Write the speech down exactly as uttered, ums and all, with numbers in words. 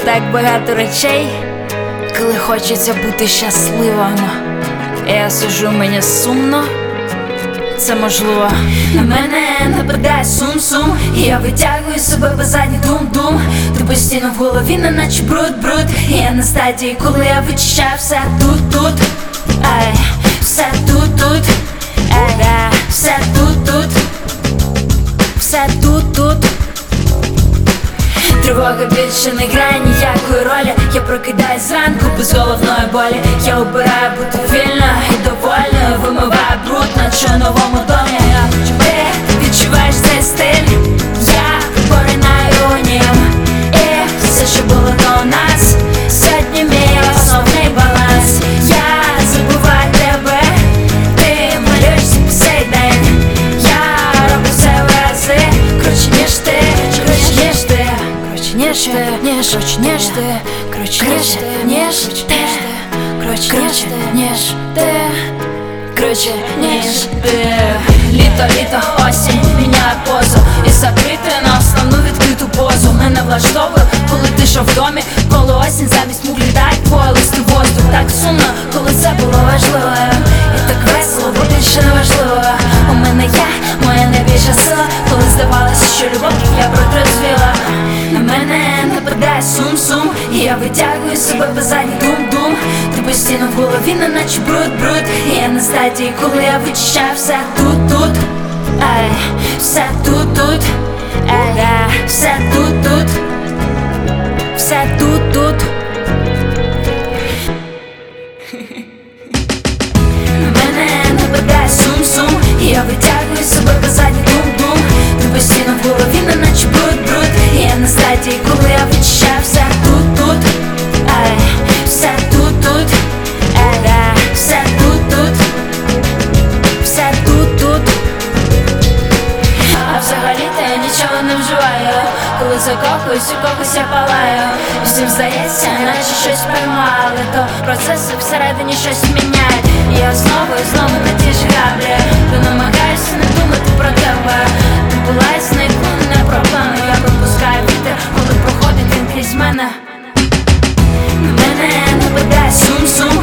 так багато речей, коли хочеться бути щасливим. Я сижу, мені сумно, це можливо. На мене нападає сум-сум, і я витягую себе по задній дум-дум. Ти постійно в голові, не наче бруд-бруд. І я на стадії, коли я вичищаю все тут-тут. Ай, все тут-тут. Ай, все тут-тут. Все тут-тут. Тривога більше не грає ніякої ролі. Я прокидаюсь зранку без головної болі. Я обираю бути вільною і довольною. Вимиваю бруд, наче у новому домі. Ти відчуваєш цей стиль, я поринаю у нім. І все, що було до нас, сьогодні мій основний баланс. Я забуваю тебе, ти малюєшся по сей день. Я роблю все в рази круче, ніж ти, круче, ніж ти. Ніж ти, ніж, круче, ніж ти, круче, ніж ти, ніж ти, круче, ніж ти, ніж ти, круче, ніж ти. Літо, літо, осінь, міняє позу і закрити на основну відкриту позу. Мене влаштовує, коли тиша в домі, коли осінь замість мух літають по листи воздух. Так сумно, коли це було важливо, і так весело, бо більше не важливо. У мене є моя найбільша сила, коли здавалося, що любов я протрезвіла. На мене нападає сум-сум, і я витягую себе по задній дум-дум. Ти постійно в голові, не наче бруд-бруд. І я на стадії, коли я вичищаю все тут-тут. Ай, все тут-тут. Ай, все тут-тут. Все тут-тут. На мене нападає сум-сум, і я витягую себе по задній дум-дум. Ти постійно в голові, не наче бруд-бруд. І я на стадії, коли я вичищаю все тут-тут. Ай, все тут-тут. Ай, все тут-тут. Все тут-тут. А взагалі-то я нічого не вживаю. Коли закохуюсь, у когось я палаю. Всім здається, наче щось приймаю, але то процеси всередині щось міняють. І я знову і знову на ті ж граблі. Ти намагаєшся не думати про тебе. Ти була і зникла, не проблема. Я випускаю вітер, коли проходить він крізь мене. На мене нападає сум-сум,